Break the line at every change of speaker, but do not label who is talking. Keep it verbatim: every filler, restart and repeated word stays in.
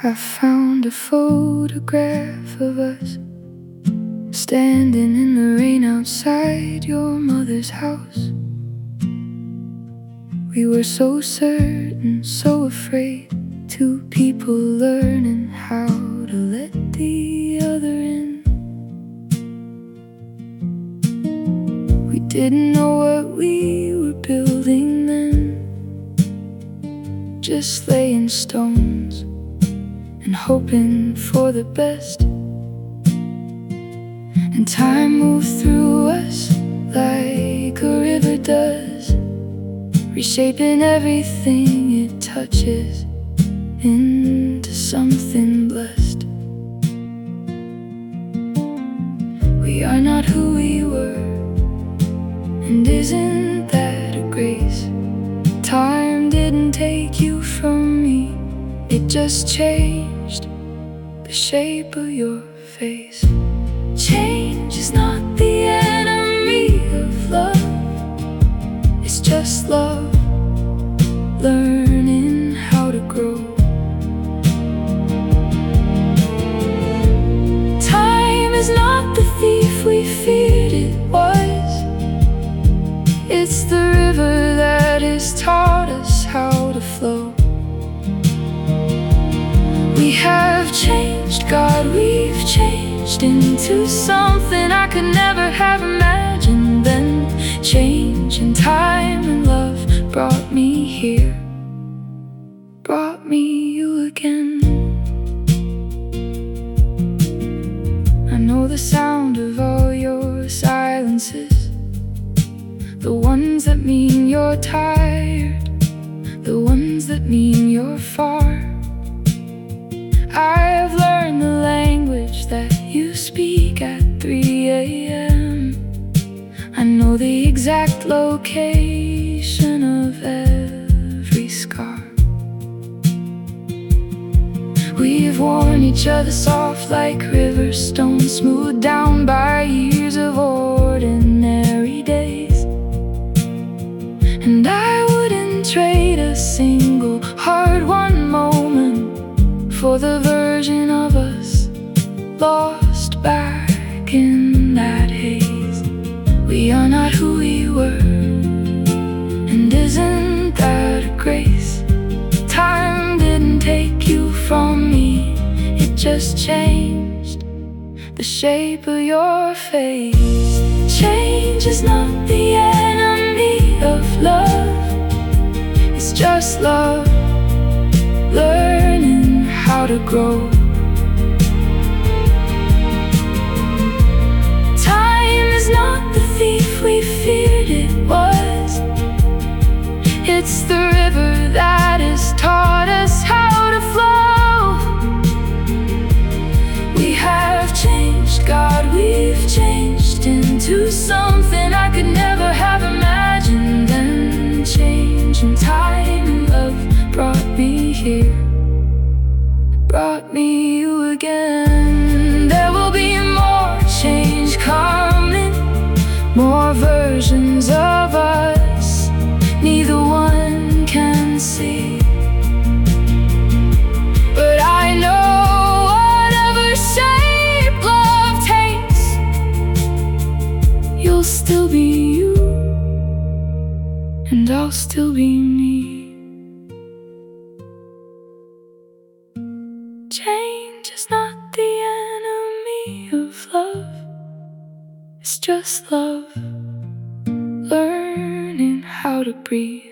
I found a photograph of us standing in the rain outside your mother's house. We were so certain, so afraid, two people learning how to let the other in. We didn't know what we were building then, just laying stones and hoping for the best. And time moved through us like a river does, reshaping everything it touches into something blessed. We are not who we were, and isn't that a grace? Time didn't take you from me, it just changed the shape of your face. Change is not the enemy of love, it's just love learning how to grow. Time is not the thief we feared it was, it's the river that has taught us how to flow. We have changed, God, we've changed into something I could never have imagined. Then change and time and love brought me here, brought me you again. I know the sound of all your silences, the ones that mean you're tired, the ones that mean you're far. I've learned the language that you speak at three A M I know the exact location of every scar. We've worn each other soft like river stones, smoothed down by years of ordinary days. And I wouldn't trade a single hard-won moment for the version of us lost back in that haze. We are not who we were, and isn't that a grace? Time didn't take you from me, it just changed the shape of your face. Change is not the enemy of love, it's just love learning how to grow. Time is not the thief we feared it was, it's the river that has taught us how to flow. We have changed, God, we've changed into something I could never have imagined. Then change and time and love brought me here, brought me you again. There will be more change coming, more versions of us neither one can see. But I know whatever shape love takes, you'll still be you, and I'll still be me. Change is not the enemy of love, it's just love learning how to breathe.